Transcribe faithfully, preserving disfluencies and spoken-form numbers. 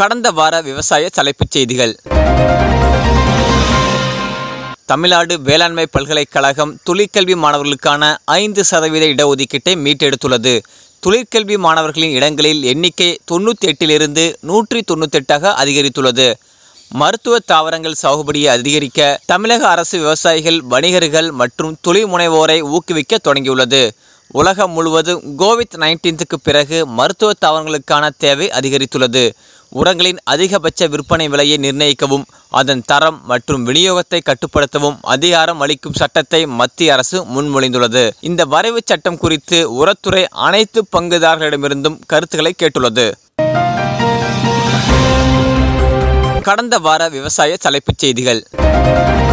கடந்த வார விவசாய தலைப்புச் செய்திகள். தமிழ்நாடு வேளாண்மை பல்கலைக்கழகம் தொழிற்கல்வி மாணவர்களுக்கான ஐந்து சதவீத இடஒதுக்கீட்டை மீட்டெடுத்துள்ளது. தொழிற்கல்வி மாணவர்களின் இடங்களில் எண்ணிக்கை தொண்ணூற்றி எட்டிலிருந்து நூற்றி தொண்ணூற்றி எட்டாக அதிகரித்துள்ளது. மருத்துவ தாவரங்கள் சாகுபடியை அதிகரிக்க தமிழக அரசு விவசாயிகள், வணிகர்கள் மற்றும் தொழில் முனைவோரை ஊக்குவிக்க தொடங்கியுள்ளது. உலகம் முழுவதும் கோவிட் நைன்டீனுக்கு பிறகு மருத்துவ தாவரங்களுக்கான தேவை அதிகரித்துள்ளது. உரங்களின் அதிகபட்ச விற்பனை விலையை நிர்ணயிக்கவும் அதன் தரம் மற்றும் விநியோகத்தை கட்டுப்படுத்தவும் அதிகாரம் அளிக்கும் சட்டத்தை மத்திய அரசு முன்மொழிந்துள்ளது. இந்த வரைவு சட்டம் குறித்து உரத்துறை அனைத்து பங்குதாரர்களிடமிருந்தும் கருத்துக்களை கேட்டுள்ளது. கடந்த வார விவசாய தலைப்புச் செய்திகள்.